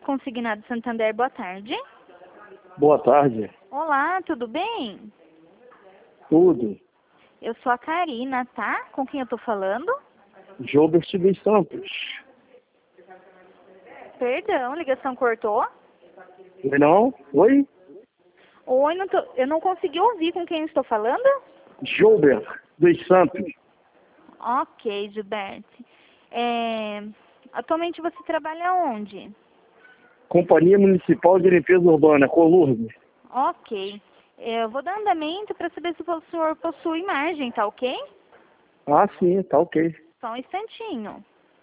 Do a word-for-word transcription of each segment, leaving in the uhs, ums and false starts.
Consignado Santander, boa tarde. Boa tarde. Olá, tudo bem? Tudo. Eu sou a Karina, tá? Com quem eu tô falando? Jobert dos Santos. Perdão, ligação cortou? Oi, não? Oi? Oi, não tô, eu não consegui ouvir com quem eu estou falando? Jobert dos Santos. Ok, Gilberto. É, atualmente você trabalha onde? Companhia Municipal de Limpeza Urbana, Colurbe. Ok. Eu vou dar andamento para saber se o senhor possui imagem, tá ok? Ah, sim, tá ok. Só um instantinho.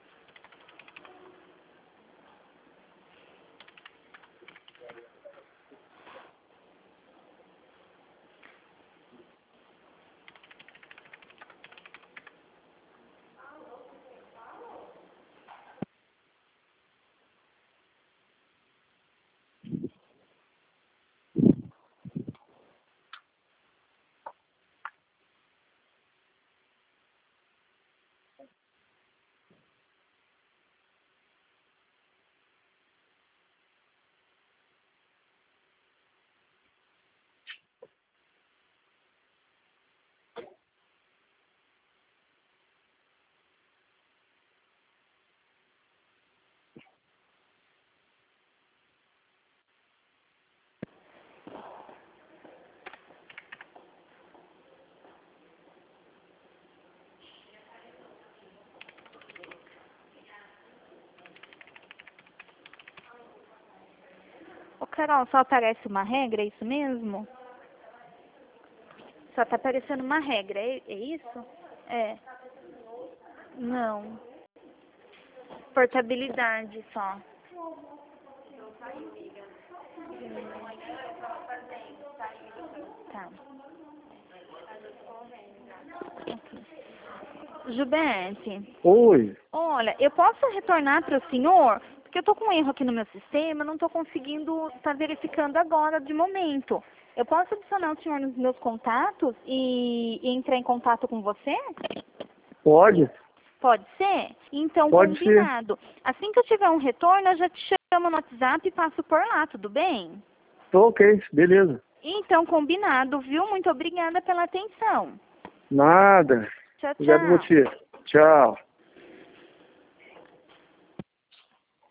Ô, Carol, só aparece uma regra, é isso mesmo? Só tá aparecendo uma regra, é, é isso? É. Não. Portabilidade só. Tá. Gilberto, Oi. olha, eu posso retornar para o senhor? Porque eu tô com um erro aqui no meu sistema, não tô conseguindo estar verificando agora, de momento. Eu posso adicionar o senhor nos meus contatos e, e entrar em contato com você? Pode? Pode ser? Então, Pode ser. combinado. Assim que eu tiver um retorno, eu já te chamo no WhatsApp e passo por lá, tudo bem? Tô ok, beleza. Então, combinado, viu? Muito obrigada pela atenção. Nada. Tchau, Obrigado a tchau. você. Tchau.